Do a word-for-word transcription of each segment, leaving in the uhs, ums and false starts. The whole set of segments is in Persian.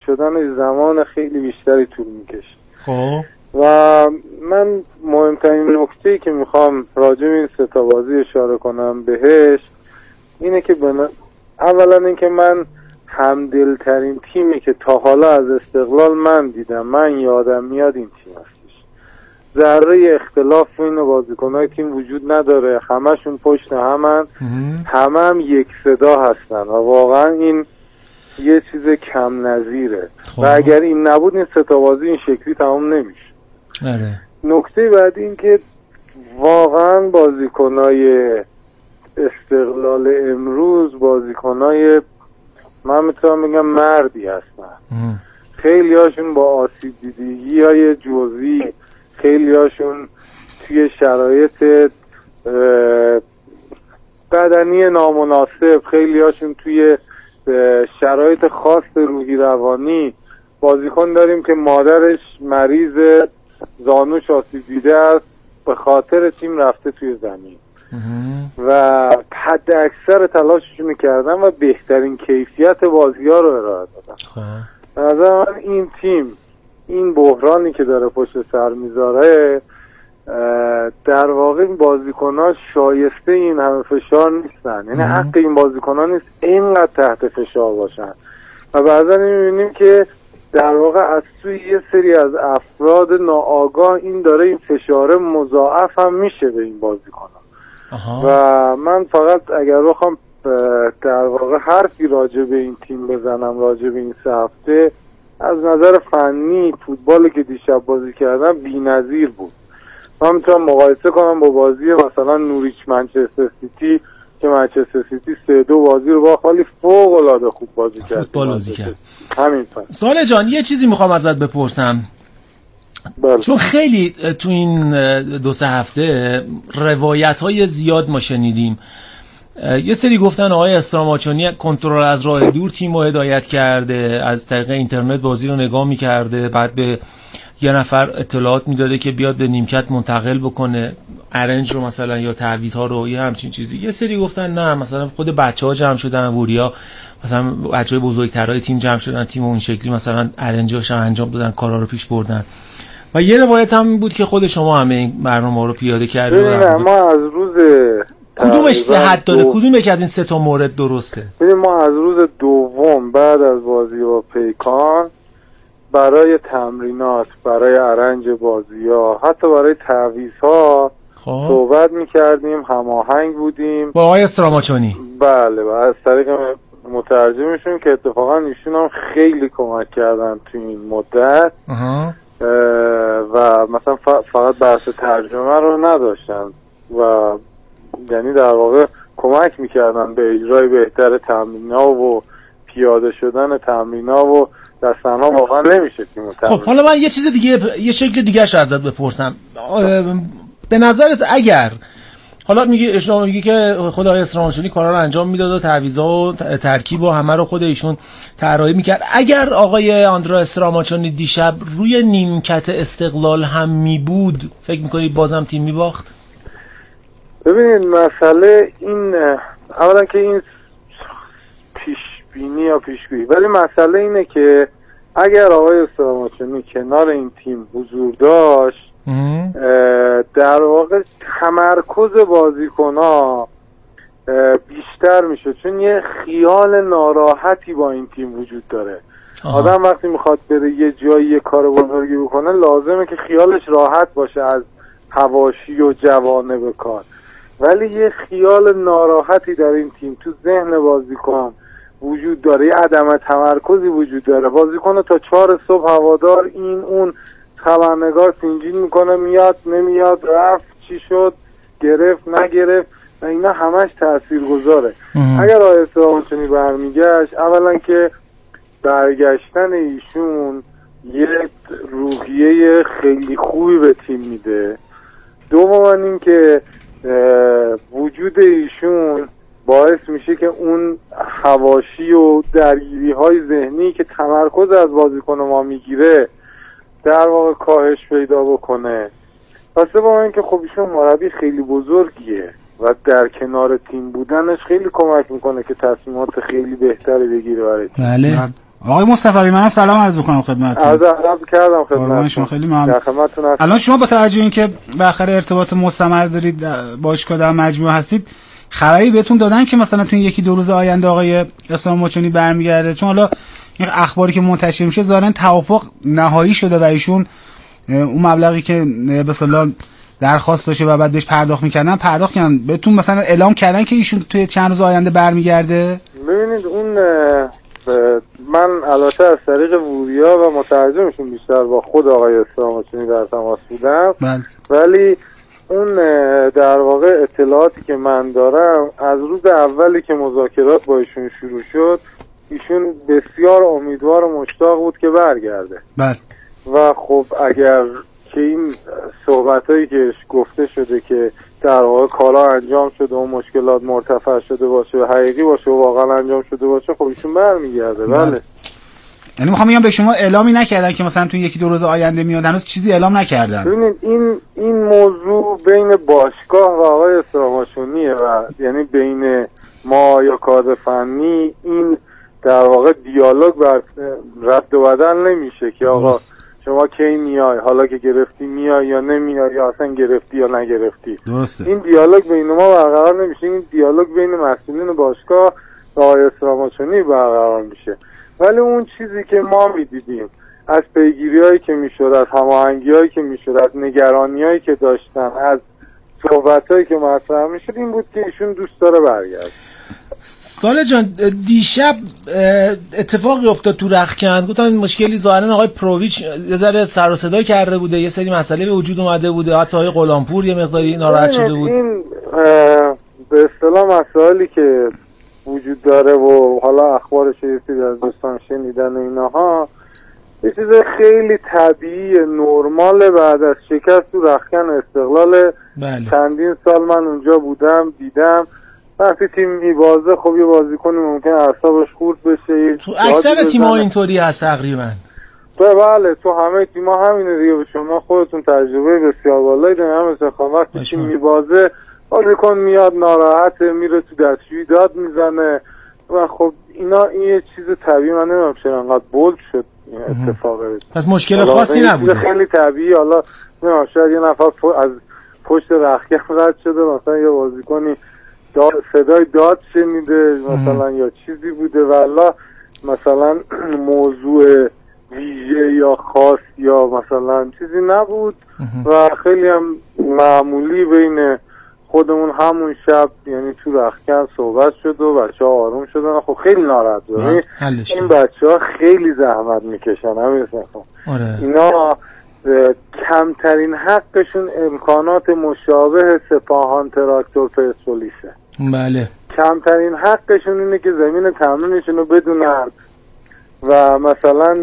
شدن زمان خیلی بیشتری طول میکشه. خب و من مهمترین نکته‌ای که میخوام راجع به این سه تا بازی اشاره کنم بهش اینه که بنا... اولا اینکه من همدلترین تیمی که تا حالا از استقلال من دیدم، من یادم میاد این تیم هستش. ذره اختلاف بین بازیکن‌های تیم وجود نداره، همشون پشت همن، همه هم یک صدا هستن و واقعا این یه چیز کم نظیره و اگر این نبود این سه تا بازی این شکلی تمام نمیشه. آره. نکته بعدی این که واقعا بازیکن‌های استقلال امروز بازیکن‌های من میتونم بگم مردی هستن. خیلی هاشون با آسیب دیدگی های جزئی، خیلی هاشون توی شرایط بدنی نامناسب، خیلی هاشون توی شرایط خاص روحی روانی. بازیکن داریم که مادرش مریض زانوش آسیب دیده است، به خاطر تیم رفته توی زمین و حد اکثر تلاششون میکردن و بهترین کیفیت بازی ها رو ارائه دادن. به نظر من این تیم این بحرانی که داره پشت سر میذاره در واقع این بازیکن ها شایسته این همه فشار نیستن، یعنی حق این بازیکن ها نیست اینقدر تحت فشار باشن و بعضا میبینیم که در واقع از سوی یه سری از افراد ناآگاه این داره این فشار مضاعف هم میشه به این بازیکن ها. و من فقط اگر بخوام در واقع حرفی راجع به این تیم بزنم، راجع به این سه هفته، از نظر فنی فوتبالی که دیشب بازی کردم بی‌نظیر بود. من میتونم مقایسه کنم با بازی مثلا نوریچ منچستر سیتی که منچستر سیتی سه دو بازی رو با خالی فوق العاده خوب بازی کرد. فوتبال بازی کرد. همین فن. سال جان یه چیزی میخوام ازت بپرسم. بله. چون خیلی تو این دو سه هفته روایت‌های زیاد ما شنیدیم. یه سری گفتن آقای استراماچونی کنترل از راه دور تیم رو هدایت کرده، از طریق اینترنت بازی رو نگاه می‌کرده، بعد به یه نفر اطلاعات میداده که بیاد به نیمکت منتقل بکنه ارنج رو مثلا یا تعویض‌ها رو یا همچین چیزی. یه سری گفتن نه مثلا خود بچه‌ها جمع شدن، وریا مثلا بچه‌های بزرگترای تیم جمع شدن، تیم اون شکلی مثلا ارنج‌هاش انجام دادن، کارا رو پیش بردن. و یه روایت هم بود که خود شما همه این برنامه رو پیاده کردید. نه ما از روز کدومش صحت داره؟ دو... کدوم یکی از این سه تا مورد درسته؟ ببین ما از روز دوم بعد از بازی با پیکان برای تمرینات، برای ارنج بازی‌ها، حتی برای تعویض‌ها صحبت می‌کردیم، هماهنگ بودیم با آقای استراماچونی. بله و از طریق مترجمشون که اتفاقا ایشون هم خیلی کمک کردن تو این مدت و مثلا فقط بحث ترجمه رو نداشتن و یعنی در واقع کمک میکردن به اجرای بهتر تمرین‌ها و پیاده شدن تمرین‌ها و دستنها واقعا نمیشه تیم. خب حالا من یه چیز دیگه، یه شکل دیگه‌اش ازت بپرسم. به نظرت اگر حالا میگه اشاره میگه که خود آقای استراماچونی کارا رو انجام میداد و تعویضا و ترکیب و همه رو خود ایشون طراحی میکرد، اگر آقای آندرا استراماچونی دیشب روی نیمکت استقلال هم میبود فکر میکنید بازم تیم میباخت؟ ببینید مسئله این اولا که این پیش بینی یا پیشگویی، ولی مسئله اینه که اگر آقای استراماچونی کنار این تیم حضور داشت در واقع تمرکز بازیکن‌ها بیشتر میشه، چون یه خیال ناراحتی با این تیم وجود داره. آه. آدم وقتی میخواد بره یه جایی یه کار بزرگی بکنه لازمه که خیالش راحت باشه از حواشی و جوانب کار، ولی یه خیال ناراحتی در این تیم تو ذهن بازیکن وجود داره، یه عدم تمرکزی وجود داره. بازیکن تا چهار صبح هوادار این اون خبرنگار سینجین میکنه، میاد نمیاد، رفت چی شد، گرفت نگرفت و اینا همش تأثیر گذاره. اگر آقای استراماچونی برمیگشت، اولا که برگشتن ایشون یه روحیه خیلی خوبی به تیم میده، دوما این که وجود ایشون باعث میشه که اون حواشی و درگیری های ذهنی که تمرکز از بازیکن ما میگیره در واقع کاهش پیدا بکنه. پس با این که خب ایشون مربی خیلی بزرگیه و در کنار تیم بودنش خیلی کمک میکنه که تصمیمات خیلی بهتری بگیره برای تیم. بله. آقای مصطفی من سلام عرض می‌کنم خدمتتون. عرض ادب کردم خدمتتون. شما خیلی ممنون. الان شما با توجه اینکه بالاخره ارتباط مستمر دارید باشگاه در مجموعه هستید، خبری بهتون دادن که مثلا تو یکی دو روز آینده آقای اسلام ماچونی برمیگرده؟ چون حالا این اخباری که منتشر میشه ظاهرا توافق نهایی شده و ایشون اون مبلغی که به اصطلاح درخواست داشته و بعد بهش پرداخت میکردن پرداخت کردن. بهتون مثلا اعلام کردن که ایشون توی چند روز آینده برمیگرده؟ ببینید اون من البته از طریق وریا و مترجمشون بیشتر با خود آقای اسلام ماچونی در تماس بودم، ولی اون در واقع اطلاعاتی که من دارم از روز اولی که مذاکرات با ایشون شروع شد ایشون بسیار امیدوار و مشتاق بود که برگرده. بله. و خب اگر که این صحبتایی که گفته شده که در واقع کارا انجام شده و مشکلات مرتفع شده باشه و حقیقی باشه و واقعا انجام شده باشه، خب ایشون برمیگرده. بله. یعنی میخوام بگم به شما اعلامی نکردن که مثلا تو یکی دو روز آینده میاد؟ هنوز چیزی اعلام نکردن. ببینید این این موضوع بین باشگاه و آقای اسلام ماچونیه و یعنی بین ما یا کادر فنی این در واقع دیالوگ بر رد و بدل نمیشه که آقا شما کی میای، حالا که گرفتی میای یا نمیای، یا اصلا گرفتی یا نگرفتی. درسته. این دیالوگ بین ما برقرار نمیشه، این دیالوگ بین مسئولین باشگاه و آقای اسلام ماچونی برقرار میشه. ولی اون چیزی که ما میدیدیم از پیگیری‌هایی که میشد، از هماهنگی‌هایی که میشد، از نگرانی‌هایی که داشتن، از صحبت‌هایی که مطرح میشد این بود که ایشون دوست داره برگرده. ساله جان دیشب اتفاقی افتاد تو رختکن، گفتن مشکلی ظاهرا آقای پرویچ یه ذره سر و صدا کرده بوده، یه سری مسئله به وجود اومده بوده، حتی آقای غلامپور یه مقداری ناراحت شده بود. این به اصطلاح مسائلی که وجود داره و حالا اخبارش یه سری از دوستان شنیدن و اینها یه چیز خیلی طبیعی نرمال بعد از شکست تو رختکن استقلال. بله. چندین سال من اونجا بودم دیدم وقتی تیم میبازه خب یه بازیکنی ممکن اعصابش خورد بشه. تو اکثر تیم‌ها اینطوری هست تقریبا. بله تو همه تیم‌ها همینه دیگه. شما خودتون تجربه بسیار بالایی دارید. همین خب وقتی تیم میبازه بازیکن میاد ناراحته، میره تو دستشویی داد میزنه و خب اینا این یه چیز طبیعی. من نمیدونم چرا انقدر بولد شد این اتفاقه. پس مشکل خاصی نبوده. خیلی طبیعی. حالا نمیدونم شاید یه نفر از پشت رختکن رد شده، مثلا یه بازیکنی داد صدای داد شنیده مثلا یا چیزی بوده و الله مثلا موضوع ویژه یا خاص یا مثلا چیزی نبود و خیلی هم معمولی بین خودمون همون شب یعنی تو رختکن صحبت شد و بچه ها آروم شدن. خب خیلی ناراحت بودن. این بچه ها خیلی زحمت میکشن. همین آره. اینا کمترین حقشون امکانات مشابه سپاهان تراکتور پرسپولیسه. بله. کمترین حقشون اینه که زمین تمرینشون رو بدونن و مثلا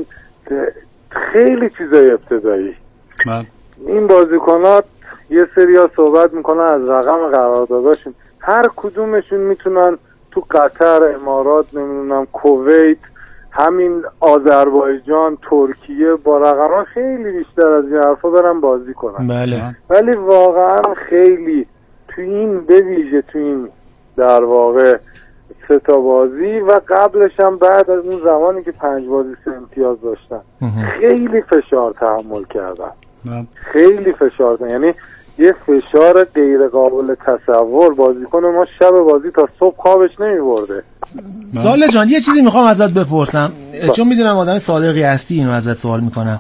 خیلی چیزای ابتدایی. بله. این بازیکنات یه سری ها صحبت میکنن از رقم قرارداداشون، هر کدومشون میتونن تو قطر، امارات، نمیدونم کویت، همین آذربایجان، ترکیه با رقم خیلی بیشتر از این حرفا برن بازی کنن. بله. ولی واقعا خیلی تو این به ویژه تو این در واقع سه تا بازی و قبلش هم بعد از اون زمانی که پنج بازی سه امتیاز داشتن خیلی فشار تحمل کردن. خیلی فشار داشتن. یعنی یه فشار غیر قابل تصور. بازیکن ما شب بازی تا صبح خوابش نمیبرده. ساله جان یه چیزی میخوام ازت بپرسم با. چون میدونم آدم صادقی هستی، اینو ازت سوال میکنم.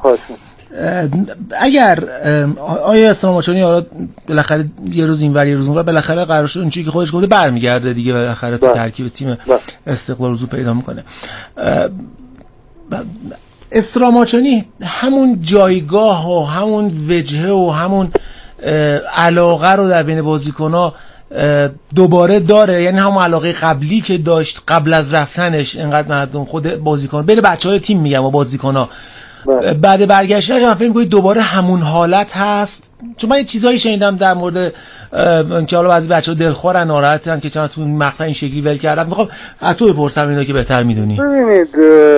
اگر آیا اسلام ماچونی بالاخره یه روز اینور یه روز اونور بالاخره قرار شد اون چیزی که خودش گفته برمیگرده دیگه، بالاخره تو ترکیب تیم استقلال حضور پیدا میکنه، اسلام ماچونی همون جایگاه و همون وجهه و همون علاقه رو در بین بازیکن‌ها دوباره داره؟ یعنی همون علاقه قبلی که داشت قبل از رفتنش اینقدر مردم خود بازیکن بین بچهای تیم میگم و بازیکن‌ها بعد برگشتنش من فکر می‌کنم دوباره همون حالت هست؟ چون من یه چیزایی شنیدم در مورد اینکه حالا بعضی بچه‌ها دلخورن، ناراحتن که چرا تو این مقطع این شکلی ول کردن. می‌خوام از تو بپرسم اینا که بهتر می‌دونی. ببینید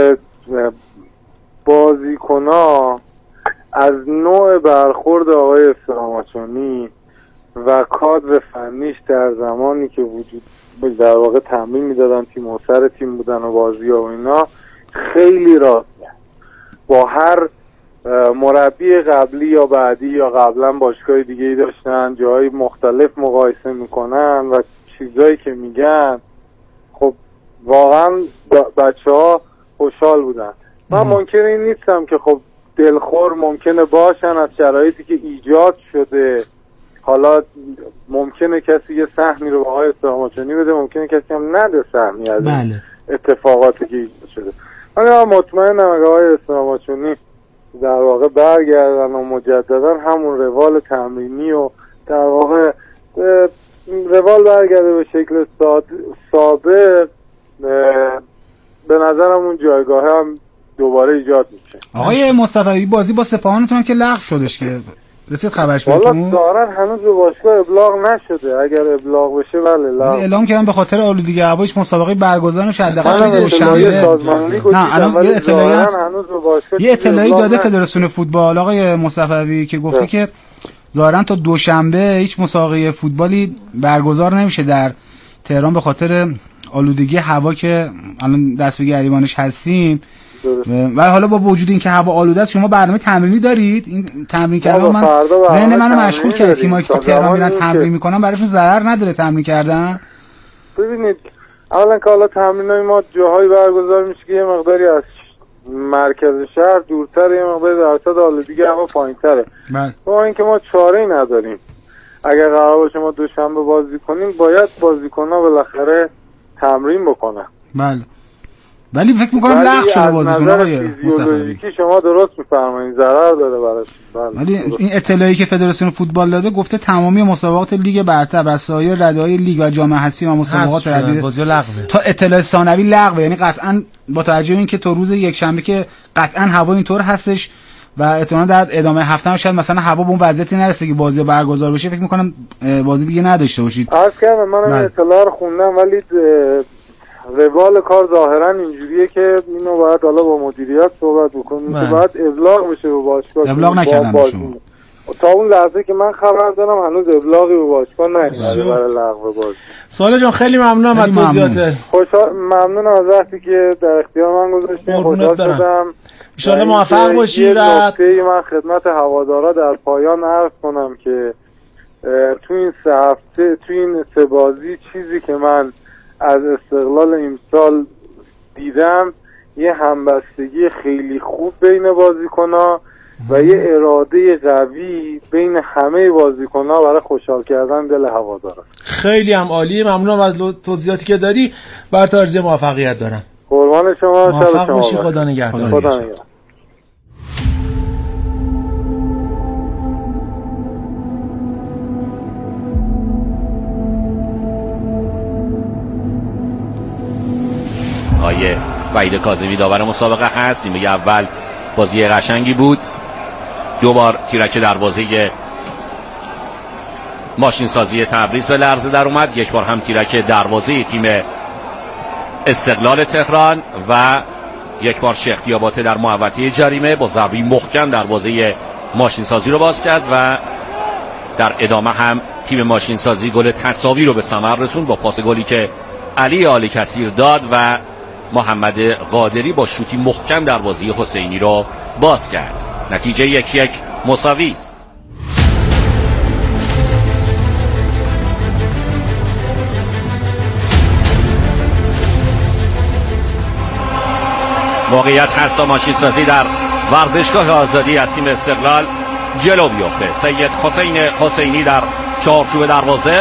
بازیکن‌ها از نوع برخورد آقای اسلام ماچونی و کادر فنیش در زمانی که وجود در واقع تمرین میدادن تیم و سر تیم بودن و بازی ها و اینا خیلی راست با هر مربی قبلی یا بعدی یا قبلا باشگاه دیگه ای داشتن جای مختلف مقایسه میکنن و چیزایی که میگن خب واقعا بچه ها خوشحال بودن. من ممکنه این نیستم که خب دلخور ممکنه باشن از شرایطی که ایجاد شده. حالا ممکنه کسی یه سهمی رو به آقای استراماچونی بده، ممکنه کسی هم نده سهمی از بله. اتفاقاتی که ایجاد شده. من مطمئنم اگه آقای استراماچونی در واقع برگردن و مجددا همون روال تمرینی و در واقع روال برگرده به شکل سابق، به نظرم اون جایگاه هم دوباره ایجاد میشه. آقای مصطفی بازی با سپاهانتون که لغو شدش که رسید خبرش بهتون؟ والا ظاهرا هنوز به باشگاه ابلاغ نشده. اگر ابلاغ بشه بله لغو. اعلام کردن به خاطر آلودگی هوایش مسابقه برگزار نشه حداقل دوشنبه. نه الان یه اطلاعی هست یه اطلاعی داده فدراسیون فوتبال آقای مصطفی که گفته ده. که ظاهرا تا دوشنبه هیچ مسابقه فوتبالی برگزار نمیشه در تهران به خاطر آلودگی هوا که الان دست به گریبانش هستیم. ولی حالا با وجود این که هوا آلوده است شما برنامه تمرینی دارید؟ این تمرین کردن من ذهن منو مشغول کرد. تیمایی که تو تهران میرن تمرین میکنن براشون ضرر نداره تمرین کردن؟ ببینید اولا که حالا تمرینای ما جاهایی برگزار میشه که یه مقداری از مرکز شهر دورتر، یه مقداری درصد آلودگی هوا پایینتره. با اینکه ما چاره‌ای نداریم. اگر قرار باشه ما دوشنبه بازی کنیم باید بازیکن‌ها بالاخره تمرین بکنن. بله. ولی فکر می‌کنم لغو شده بازیکن آقای مصطفی. شما درست می‌فرمایید ضرر داره براش. ولی این اطلاعی که فدراسیون فوتبال داده گفته تمامی مسابقات لیگ برتر و سایر رده‌های لیگ و جام حذفی و مسابقات ردی بازی لغوه تا اطلاع ثانوی لغوه. یعنی قطعاً با توجه به اینکه تو روز یک شنبه که قطعاً هوا اینطور هستش و احتمالاً در ادامه هفته هم شاید مثلا هوا به اون وضعیتی نرسه که بازی برگزار بشه، فکر می‌کنم بازی دیگه نداشته باشید. عرض کردم من اطلاع رو خوندم ولی روال کار ظاهرا اینجوریه که اینو باید حالا با مدیریت صحبت بکنیم که باید ابلاغ بشه به باشگاه. ابلاغ نکردن شما تا اون لحظه که من خبر دارم هنوز ابلاغی به باشگاه نیومده برای لغو بازی. سوال جان خیلی ممنونم از توضیحات. خوشحال ممنونم از وقتی که در اختیار من گذاشتین. خوشحال شدم. ان شاء الله موفق باشی. و من خدمت هوادارا در پایان عرض کنم که تو این سه هفته تو این سه بازی چیزی که من از استقلال امسال دیدم یه همبستگی خیلی خوب بین بازیکن‌ها و یه اراده قوی بین همه بازیکن‌ها برای خوشحال کردن دل هوادارا. خیلی هم عالی. ممنونم از توضیحاتی که دادی. بر آرزوی موفقیت دارم. قربان شما. موفق باشی. خدا نگهدار. خدا نگهدار. آیه وحید کاظمی داور مسابقه هست. نیمه اول بازی قشنگی بود. دو بار تیرک دروازه ماشین سازی تبریز به لرزه در اومد، یک بار هم تیرک دروازه تیم استقلال تهران و یک بار شیخ دیاباته در محوطه جریمه با ضربه محکم دروازه ماشین سازی رو باز کرد و در ادامه هم تیم ماشین سازی گل تساوی رو به ثمر رسوند با پاس گلی که علی آل کثیر داد و محمد قادری با شوتی محکم دروازه حسینی رو باز کرد. نتیجه یک یک مساوی است. موقعیت هست تا ماشین سازی در ورزشگاه آزادی از تیم استقلال جلو بیفته. سید حسین حسینی در چارچوب دروازه.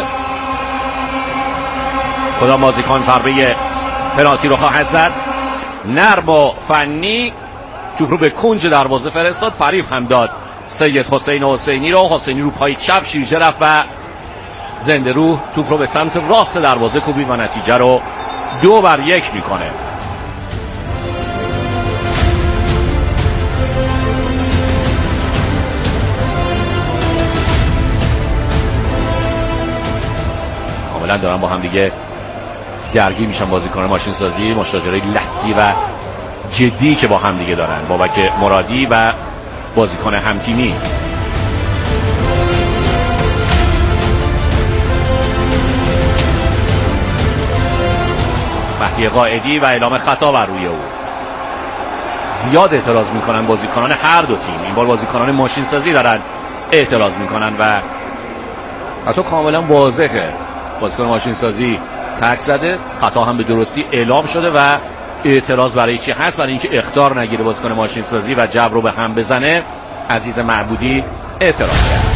کدام بازیکن ضربه پنالتی رو خواهد زد؟ نرم و فنی توپ رو به کنج دروازه فرستاد. فریب هم داد سید حسین حسینی رو. حسینی رو پای چپ شیرجه رفت و زنده رو توپ رو به سمت راست دروازه کوبید و نتیجه رو دو بر یک میکنه. کاملا دارن با هم دیگه درگیر میشن بازیکن ماشین سازی. مشاجره لحظی و جدی که با هم دیگه دارن بابک مرادی و بازیکن همتیمی. مهدی قائدی و اعلام خطا بر روی او. زیاد اعتراض میکنن بازیکنان هر دو تیم. این بار بازیکنان ماشین سازی دارن اعتراض میکنن و حتی کاملا واضحه بازیکن ماشین سازی تک زده، خطا هم به درستی اعلام شده و اعتراض برای چی هست؟ برای اینکه اخطار نگیره بازیکن ماشین سازی و جبر رو به هم بزنه. عزیز معبودی اعتراض کرد.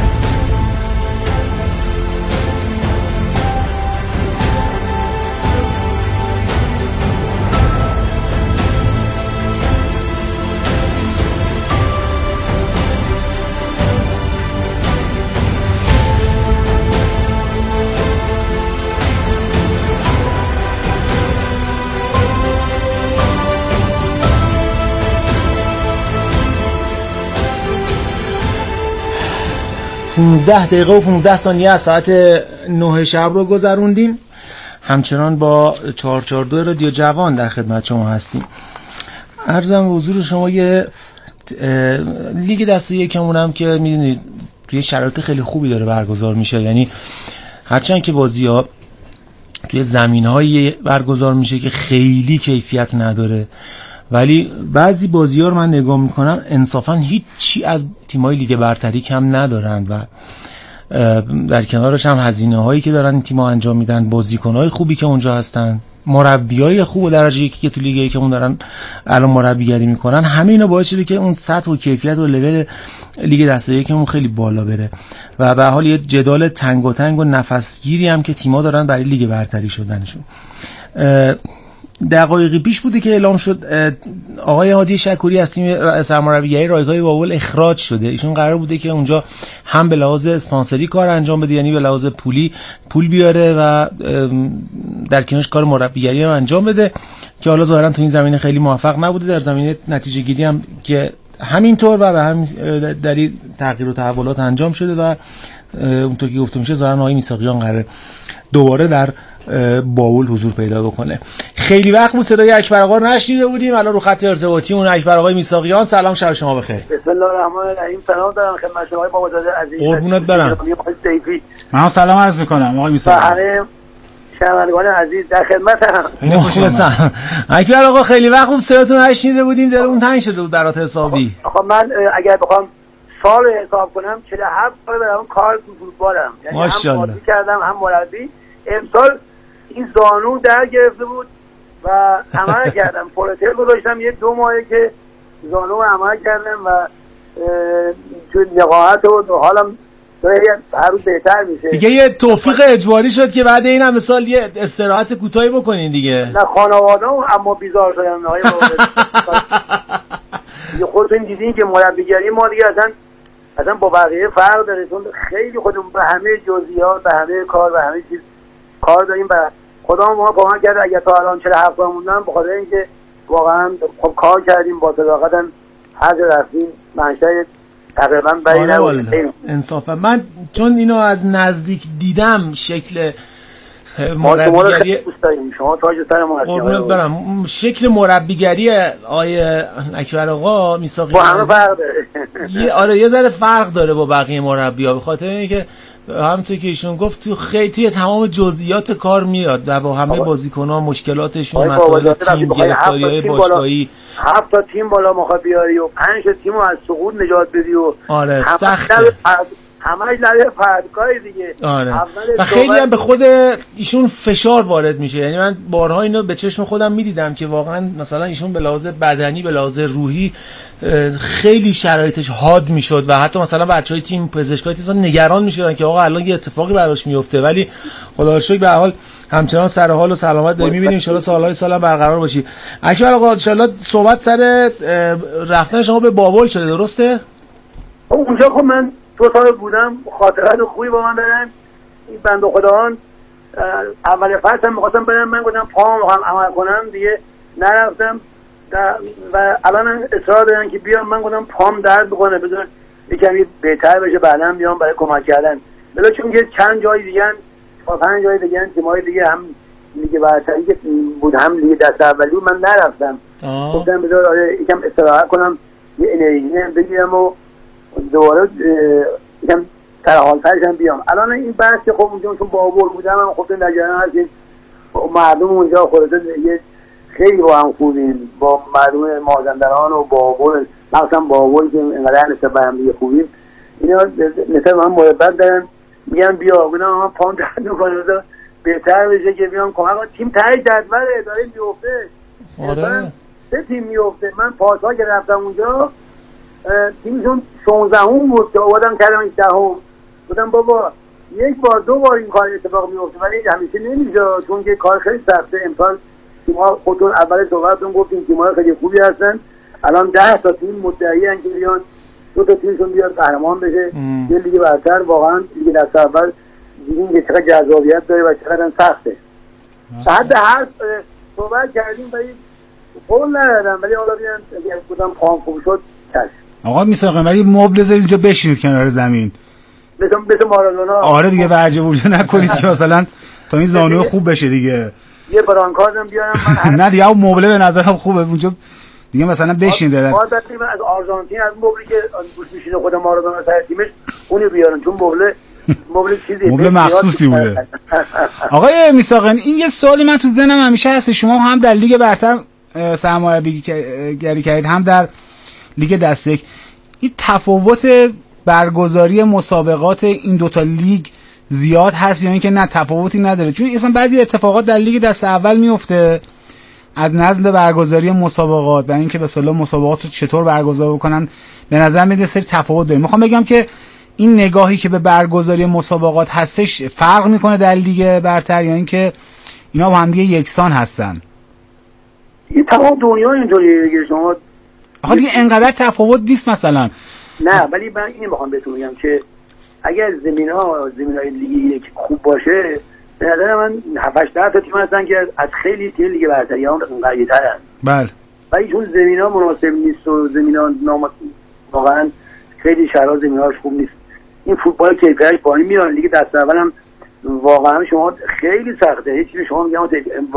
پونزده دقیقه و پونزده ثانیه از ساعت نه شب رو گذروندیم. همچنان با چهار چهار دو رادیو جوان در خدمت شما هستیم. عرضم به حضور شما یه لیگ دسته یکمون هم که میدونید توی شرایط خیلی خوبی داره برگزار میشه. یعنی هرچند که بازی ها توی زمین هایی برگزار میشه که خیلی کیفیت نداره، ولی بعضی بازی ها رو من نگاه میکنم انصافا هیچ چی از تیمای لیگ برتری کم ندارن و در کنارش هم هزینه هایی که دارن این تیم‌ها انجام میدن، بازیکن های خوبی که اونجا هستن، مربی های خوب و درجه یکی که تو لیگی که اون دارن الان مربیگری میکنن، همه اینا باعث شده که اون سطح و کیفیت و لول لیگ دسته یک اون خیلی بالا بره و به حال یه جدال تنگ و تنگ و نفسگیری هم که تیم‌ها دارن برای لیگ برتری شدنشون. دقایقی پیش بوده که اعلام شد آقای هادی شکوری از تیم سرمربیگری رایگان بابل اخراج شده. ایشون قرار بوده که اونجا هم به لحاظ اسپانسری کار انجام بده، یعنی به لحاظ پولی پول بیاره و در کنارش کار مربیگری هم انجام بده که حالا ظاهرا تو این زمینه خیلی موفق نبوده. در زمینه نتیجه گیری هم که همینطور و به همین دلیل تغییر و تحولات انجام شده و اونطور که گفته میشه ظاهرا آقای میساقیان قراره دوباره در باول حضور پیدا بکنه. خیلی وقت بود صدای اکبر آقا نشنیده بودیم. الان رو خط ارتباطی اون اکبر آقای میساقیان. سلام، شب شما بخیر. بسم الله الرحمن الرحیم. سلام دارم خدمت شما آقای بابازاده عزیز. قربونت برم. من سلام عرض می‌کنم آقای میساقیان. همه شنوندگان عزیز در خدمتم. مخلصم. اکبر آقا خیلی وقت بود صداتون نشنیده بودیم، دلمون تنگ شده بود برات حسابی. خب من اگر بخوام سال حساب کنم چهل و هفت سال دارم کار تو فوتبالم. یعنی هم بازی کردم هم مربی. امسال این زانو در گرفته بود و عمل کردم، پروتئل گذاشتم یه دو ماهه که زانو عمل کردم و تو لقاحت و حالم داره هر روز بهتر میشه دیگه. یه توفیق اجباری شد که بعد این همه سال یه استراحت کوتاهی بکنین دیگه. نه خانواده‌ام اما بیزار شدن آقای دیگه. خودتون دیدین که مربیگری ما دیگه اصلا اصلا با بقیه فرق داره، چون خیلی خودمون به همه جزئیات به همه کار به همه چیز کار داریم و خدا ما کمک کرده. اگر تا الان چهل و هفت سال موندم به خاطر اینکه واقعا خب کار کردیم با صداقت هم هر جا رفتیم منشأ تقریبا برای نبود. انصافا من چون اینو از نزدیک دیدم شکل مربیگری شما تاج سر ما قربونت برم، شکل مربیگری آیه اکبر آقا میساقی با همه فرق داره. یه آره یه ذره فرق داره با بقیه مربی‌ها به خاطر اینکه همونطور که ایشون گفت تو خیلی توی تمام جزئیات کار میاد و با همه بازیکن‌ها مشکلاتشون، مسائل تیم، گرفتاری‌های باشگاهی، هفت تا تیم بالا می‌خواد بیاری و پنج تا تیمو از سقوط نجات بدی و آره سخته همه لایه فردکای دیگه. آره. و خیلی هم به خود ایشون فشار وارد میشه. یعنی من بارها اینو به چشم خودم میدیدم که واقعا مثلا ایشون به لحاظ بدنی به لحاظ روحی خیلی شرایطش حاد میشد و حتی مثلا بچهای تیم پزشکای تیم نگران میشدن که آقا الان یه اتفاقی براش میفته، ولی خدا رو شکر به هر حال همچنان سر حال و سلامت داریم میبینیم. ان شاءالله سالهای سال هم برقرار باشی. اکبر آقا ان شاءالله صحبت سر رفتن شما به بابل شده، درسته؟ اونجا خب من دو سال بودم، خاطرات خوبی با من دارن. این بنده خداان اول فصل هم می‌خواستم برم، من گفتم پام هم عمل کنم دیگه نرفتم و الان اصرار دارن که بیام. من گفتم پام درد می‌کنه بذار یکم بهتر بشه بعداً بیام برای کمک کردن. بلا چون که چند جای دیگه تا پنج جای دیگه تیم‌های دیگه هم لیگ برتری که بود هم لیگ دست اولی من نرفتم. گفتم بذار یکم استراحت کنم یه انرژی بگیرم و دوباره یکم در حال ترشم بیام. الان این بحث که خب اونجا چون بابل بودم هم خب نگران هستیم، مردم اونجا خودت یه خیلی با هم خوبیم، با مردم مازندران و بابل، مثلا بابل که اینقدر نسبت به هم دیگه خوبیم، اینا نسبت به هم محبت دارن. میگن بیا بودم هم پام درد میکنه بهتر بشه که بیان کمک کنم. تیم ته جدوله داره میفته. آره سه تیم میفته. من پاسا که رفتم اونجا تیمشون شانزدهم بود که آوردم کردم هجدهم. بودم بابا یک بار دو بار این کار اتفاق میفته ولی همیشه نمیشه، چون که کار خیلی سخته. امسال تیم‌ها خودتون اول صحبتتون گفتین تیم‌ها خیلی خوبی هستن. الان ده تا تیم مدعی ان که بیان دو تا تیمشون بیاد قهرمان بشه. یه لیگ برتر واقعا لیگ دست اول دیدیم که چقدر جذابیت داره و چقدر سخته. حد هر صحبت کردیم ولی قول ندادم، ولی حالا بیان اگر بودم پام خوب شد چشم. آقا میساقم ولی مبل زدید اینجا بشینید کنار زمین مثل مثل مارادونا. آره دیگه ورجه ورجه نکنید که مثلا تا این زانو خوب بشه دیگه. یه برانکاردم بیارم من. نه دیگه اون مبله به نظرم خوبه اونجا دیگه مثلا بشین داره. ما داشتیم از آرژانتین از مبلی که گوش میشینه خود مارادونا سر تیمش اونو بیارن، چون مبله مبل چیزی مبل مخصوصی بوده. آقای میساقن این یه سوالی من تو ذهنم همیشه هست، شما هم در لیگ برتر سرمربیگری کردید هم در لیگ دست یک، این تفاوت برگزاری مسابقات این دوتا لیگ زیاد هست یا اینکه نه تفاوتی نداره؟ چون اصلا بعضی اتفاقات در لیگ دست اول میفته از نظم برگزاری مسابقات و اینکه به اصطلاح مسابقات رو چطور برگزار بکنن به نظر میاد سری تفاوت داره. میخوام بگم که این نگاهی که به برگزاری مسابقات هستش فرق میکنه در لیگ برتر یا اینکه اینا با هم دیگه یکسان هستن؟ این تمام دنیا اینطوریه دیگه. شما آخه دیگه انقدر تفاوت نیست مثلا. نه ولی من اینو میخوام بهتون بگم که اگر زمین‌ها زمین‌های لیگ یک خوب باشه به نظر من هفت هشت تا تیم هستن که از خیلی تیم لیگ برتر یا اون قوی‌ترن. بله. ولی چون زمین‌ها مناسب نیست و زمین‌ها نام واقعا خیلی شرایط زمین‌هاش خوب نیست، این فوتبال کیفیتش پایین میاد. لیگ دست اول هم واقعا شما خیلی سخته. هیچ چیزی شما میگم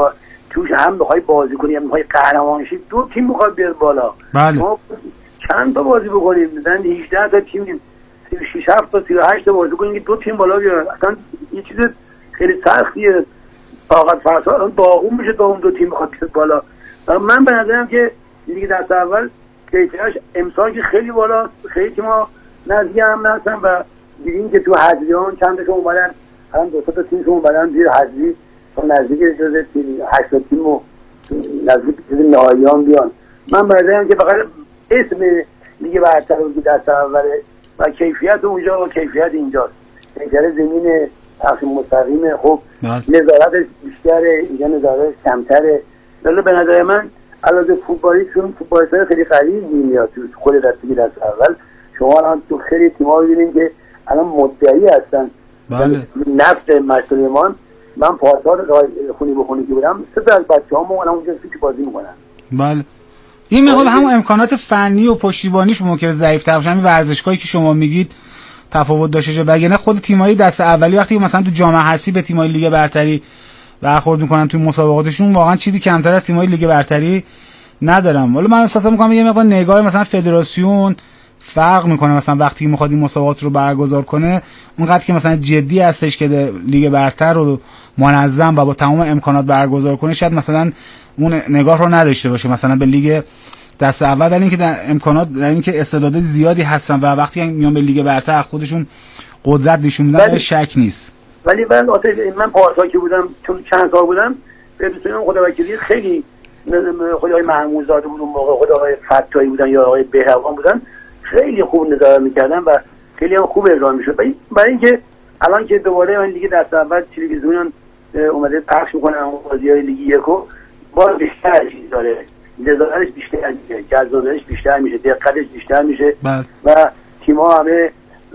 توش هم بخوای بازی کنی هم بخوای قهرمان شی دو تیم میخواد بیاد بالا. بله. ما چند تا بازی بکنیم مثلا هجده تا تیم شش هفت تا سی و هشت تا بازی کنیم که دو تیم بالا بیاد، اصلا یه چیز خیلی سختیه. طاقت فرسا داغون میشه تا اون دو تیم بخواد بیاد بالا. من به نظرم که لیگ دست اول کیفیتش امسال که خیلی بالا، خیلی تیم‌ها نزدیک هم هستن و دیدیم که تو حذفیان چند تاشون اومدن، الان دو تا تیمشون اومدن زیر حذفی تا نزدیک جزء تیم هشت تیم و نزدیک جزء نهاییان بیان. من به نظرم که فقط اسم لیگ برتر و لیگ دست اوله و کیفیت اونجا و کیفیت اینجاست. کیفیت زمین تقسیم مستقیمه، خب نظارتش بیشتره، اینجا نظارتش کمتره. ولی به نظر من علاوه فوتبالی چون فوتبالیست‌ها خیلی قلیل میاد تو خود دستی دست اول. شما الان تو خیلی تیم‌ها می‌بینید که الان مدعی هستن. بله. نفت مسئولیمان من پاسدار خونی به خونی که بودم سه تا از بچه‌هامون الان اونجا فیک بازی می‌کنن. بله. این مقدار همون امکانات فنی و پشتیبانیش ممکنه ضعیف‌تر باشه. همین ورزشگاهی که شما میگید تفاوت داشته باشه. وگرنه خود تیم‌های دست اولی وقتی مثلا تو جام حذفی به تیم‌های لیگ برتری برخورد میکنن توی مسابقاتشون واقعا چیزی کمتر از تیم‌های لیگ برتری ندارم. ولی من احساس میکنم یه مقدار نگاه مثلا فدراسیون فرق میکنه. مثلا وقتی میخواد این مسابقات رو برگزار کنه اونقدر که مثلا جدی هستش که لیگ برتر رو منظم و با تمام امکانات برگزار کنه شاید مثلا اون نگاه رو نداشته باشه مثلا به لیگ دست اول. ولی اینکه در امکانات در اینکه استعداد زیادی هستن و وقتی میان به لیگ برتر خودشون قدرت نشون میدن شک نیست. ولی من من پارسال که بودم چون چند سال بودم به دوستان خداوکیلی خیلی خدای محمود زاده بود اون موقع، خدای فتایی بودن یا آقای بهروان بودن، خیلی خوب نظارت میکردن و خیلی هم خوب اجرا میشد. برای اینکه الان که دوباره این لیگ دست اول تلویزیون اومده پخش میکنه اون بازی‌های لیگ یکو باز بیشتر چیز داره، نظارتش بیشتر میشه، جذابیتش بیشتر میشه، دقتش بیشتر میشه و تیم‌ها همه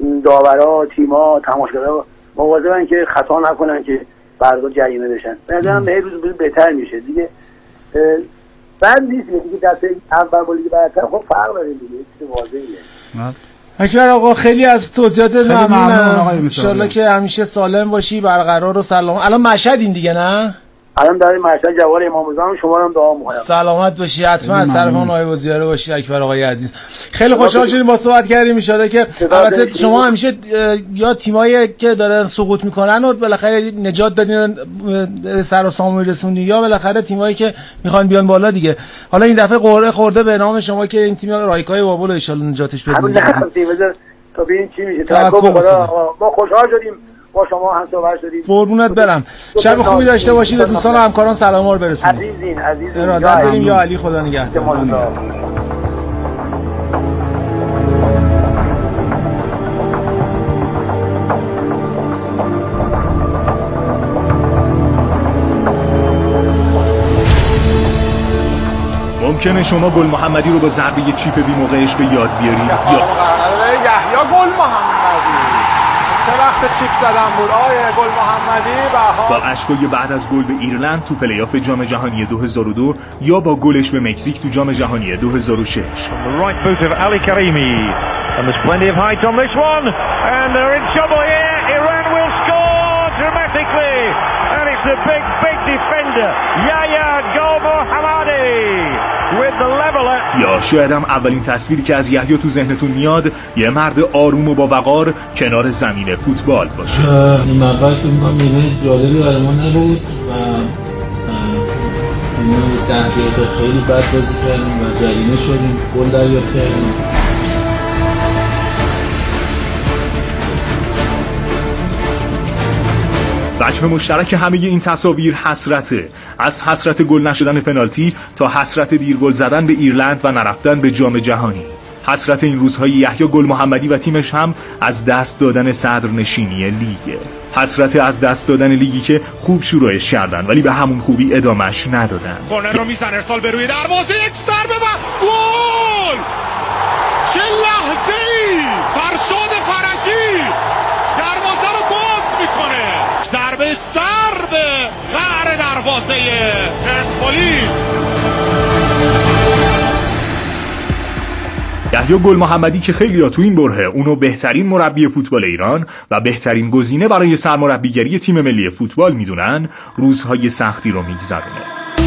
داورا، تیم‌ها، تماشاگرها مواظبن که خطا نکنن که فردا جریمه بشن. به نظرم به روز روز بهتر میشه دیگه. بعد نیست دیگه دست اول با لیگ برتر خب فرق داره دیگه، چیز واضحه. اکبر آقا خیلی از توضیحات ممنونم. ممنون ان شاءالله که همیشه سالم باشی، برقرار و سلام. الان مشهد این دیگه نه؟ الان در مرکز جوار امام رضا شما رو هم دعا می‌کنم. سلامت باشی، حتما از طرف ما نایب وزیر باشی اکبر آقای عزیز. خیلی خوشحال شدیم با صحبت کردیم. ان شاءالله که البته شما همیشه یا تیمایی که دارن سقوط میکنن و بالاخره نجات دادین سر و سامون رسوندین، یا بالاخره تیمایی که میخوان بیان بالا دیگه. حالا این دفعه قرعه خورده به نام شما که این تیم رایکای بابل ان شاءالله نجاتش بدین. تا ببین چی میشه. توکل ما خوشحال شدیم با شما هم صحبت شدیم. قربونت برم. شب خوبی داشته باشید. دوستان و همکاران سلام رو برسونید. عزیزین عزیزین ارادت داریم. یا علی خدا نگهدار. ممکنه شما گل محمدی رو با ضربه چیپ بی موقعش به یاد بیارید یا یحیی گل محمدی چه وقت چیپ زدن بود آیه گل محمدی با اشکای بعد از گل به ایرلند تو پلی‌آف جام جهانی دو هزار و دو یا با گلش به مکزیک تو جام جهانی دو هزار و شش. right foot of Ali Karimi and there's plenty of height on this one and they're in trouble here. Iran will score dramatically and it's the big big defender Yahya Gol Mohammadi with the leveler. یا شاید هم اولین تصویری که از یحیی تو ذهنتون میاد یه مرد آروم و با وقار کنار زمین فوتبال باشه. این اول که میگم نیمه جالبی برای ما نبود و نیمه ده دقیقه خیلی بد بازی کردیم و جریمه شدیم، گل دریافت کردیم. وجه مشترک همه این تصاویر حسرته، از حسرت گل نشدن پنالتی تا حسرت دیر گل زدن به ایرلند و نرفتن به جام جهانی. حسرت این روزهای یحیی گل محمدی و تیمش هم از دست دادن صدرنشینی لیگه. حسرت از دست دادن لیگی که خوب شروعش کردن ولی به همون خوبی ادامش ندادن. کورنر رو میزنه، ارسال به روی دروازه، یک ضربه و گل! چه لحظه‌ای! فرشاد فرجی دروازه رو باز میکنه. ضربه سر به قعر دروازه پرسپولیس. یحیی گل محمدی که خیلی‌ها تو این بره اونو بهترین مربی فوتبال ایران و بهترین گزینه برای سرمربیگری تیم ملی فوتبال میدونن، روزهای سختی رو میگذرونه.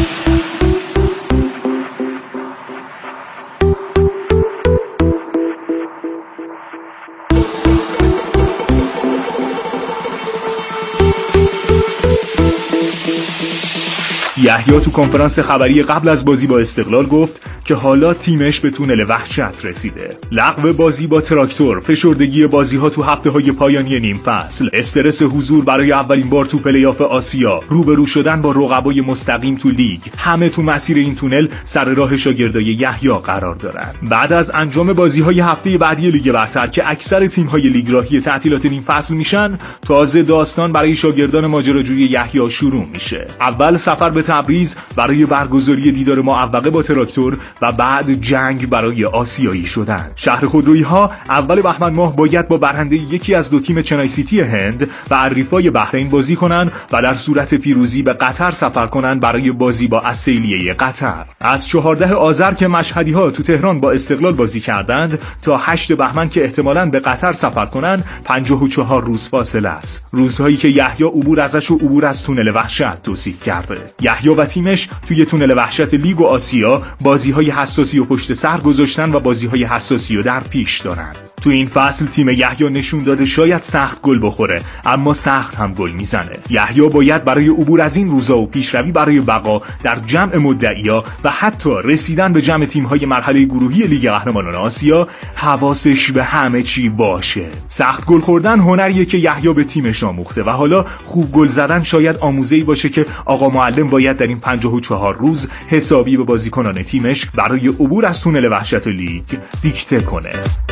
یحیی تو کنفرانس خبری قبل از بازی با استقلال گفت که حالا تیمش به تونل وحشت رسیده. لغو بازی با تراکتور، فشردگی بازی‌ها تو هفته‌های پایانی نیم فصل، استرس حضور برای اولین بار تو پلی‌آف آسیا، روبرو شدن با رقبای مستقیم تو لیگ، همه تو مسیر این تونل سر راه شاگردای یحیی قرار دارن. بعد از انجام بازی‌های هفته بعدی لیگ برتر که اکثر تیم‌های لیگ راهی تعطیلات نیم فصل میشن، تازه داستان برای شاگردان ماجراجوی یحیی شروع میشه. اول سفر به تبریز برای برگزاری دیدار معوقه با تراکتور و بعد جنگ برای آسیایی شدن. شهر خودرویی‌ها اول بهمن ماه باید با برنده یکی از دو تیم چنای سیتی هند و الریفای بحرین بازی کنن و در صورت پیروزی به قطر سفر کنن برای بازی با السیلیه قطر. از چهاردهم آذر که مشهدی‌ها تو تهران با استقلال بازی کردند تا هشتم بهمن که احتمالاً به قطر سفر کنن پنجاه و چهار روز فاصله است. روزهایی که یحیی عبور ازش و عبور از تونل وحشت توصیف کرده. یحیی و تیمش توی تونل وحشت لیگ و آسیا بازی‌های حساسی و پشت سر گذاشتن و بازی‌های حساسی رو در پیش دارن. تو این فصل تیم یحیی نشون داده شاید سخت گل بخوره اما سخت هم گل میزنه. یحیی باید برای عبور از این روزا و پیشروی برای بقا در جمع مدعیا و حتی رسیدن به جمع تیم‌های مرحله گروهی لیگ قهرمانان آسیا حواسش به همه چی باشه. سخت گل خوردن هنریه که یحیی به تیمش آموخته و حالا خوب گل زدن شاید آموزه‌ای باشه که آقا معلم باید در این پنجاه و چهار روز حسابی به بازیکنان تیمش برای عبور از تونل وحشت لیگ دیکته کنه.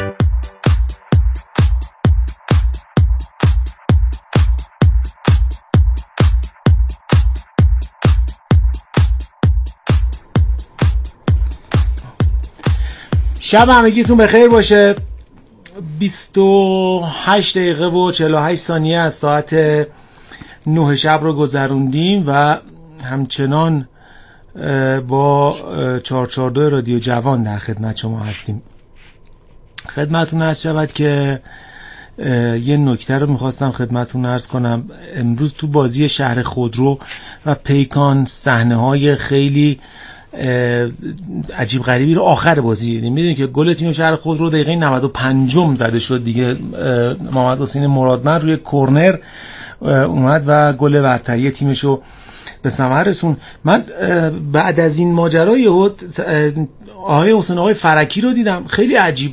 شب همگیتون بخیر باشه. بیست و هشت دقیقه و چهل و هشت ثانیه از ساعت نه شب رو گذروندیم و همچنان با چهار چهار دو رادیو جوان در خدمت شما هستیم. خدمتتون عرض شود که یه نکته رو میخواستم خدمتتون عرض کنم. امروز تو بازی شهر خودرو و پیکان صحنه های خیلی عجیب غریبی رو آخر بازی دیدیم. میدونید که گل تیم شهر خودرو دقیقه نود و پنج زده شد دیگه. محمد حسین مرادمند روی کرنر اومد و گل برتری تیمشو به ثمر رسون. من بعد از این ماجرا یهو آقای حسین آقای فرکی رو دیدم، خیلی عجیب